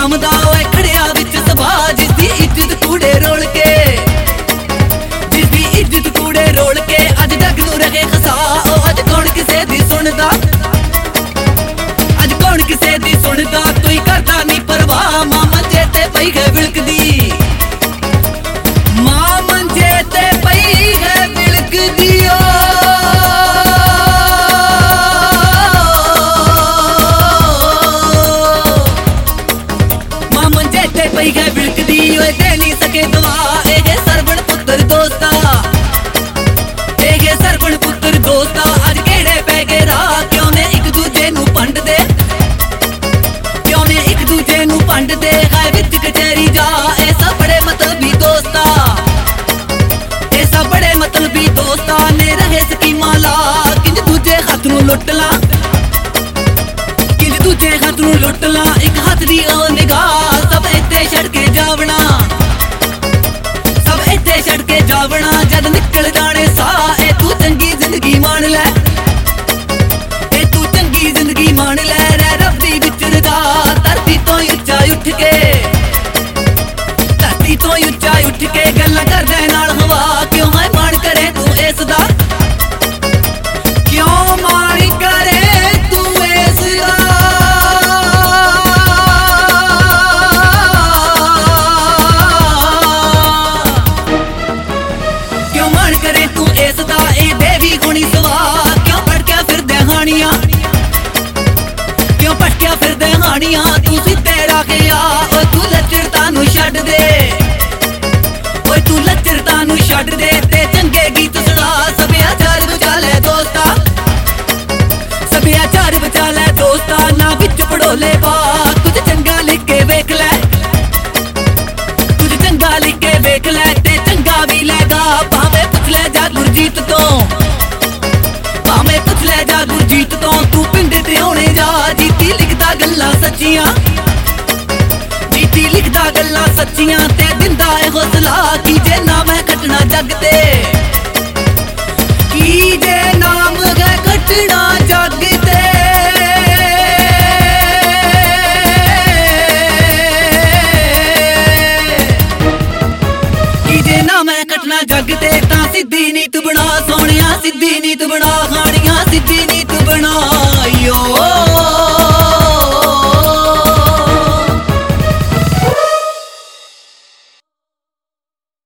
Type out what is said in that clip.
जमदा ओए खड़िया विच सभा जिसदी इज्जत कूड़े रोल के जिसदी इज्जत कूड़े रोल के अज जग नूं रहे खसा ओ अज कौन किसे दी सुनदा अज कौन किसे दी सुनदा कोई करदा नहीं परवाह मां मंजे ते पई है विलकदी मां मंजे ते पई है विलकदी पई है विलकदी ओए दे नहीं सके दुआ ए सरवण पुत्र दोस्ता ए सरवण पुत्र दोस्ता अज केड़े पै गए राह क्यों ने एक दूजे नू पंड दे क्यों ने एक दूजे नू पंड दे है विच कचहरी जा ए सब बड़े मतलबी दोस्ता ए सब बड़े मतलबी दोस्ता ने रहे स्कीमां ला किंज दूजे हथ नू लुट ला किंज दूजे हथ नू लुट ला एक हथ दी ओ निगाह सब इत्ते छड़ के जावना सब इत्ते छड़ के जावना जद निकल जाने साह ए तू चंगी जिंदगी मान ले ए तू चंगी जिंदगी मान ले रै रब दी विच रजा धरती तो उच्चा उठ के धरती तो उच्चा उठ के गल्लां करदे नाल हवा क्यों है मान करे तू इस दा क्यों मान करे तू इस दा तू सिद्धे रखिया ओए तू लचरता नू छड्ड दे ओए तू लचरता नू छड्ड दे ते चंगे गीत सुना सभ्याचार बचा ले दोस्ता सभ्याचार बचा ले दोस्ता ना विच पड़ोले पा कुछ चंगा लिख के वेख ले कुछ चंगा लिख के वेख ले ते चंगा भी लेगा भावे पुछ ले जा गुरजीत तो भावे पुछ ले जा गुरजीत तो तू पिंड ते होने जा जीती लिखदा गल्लां सच्चियां जीती लिखदा गल्लां सच्चियां ते दिंदा ए हौसला की जे ना मैं कटना जग ते।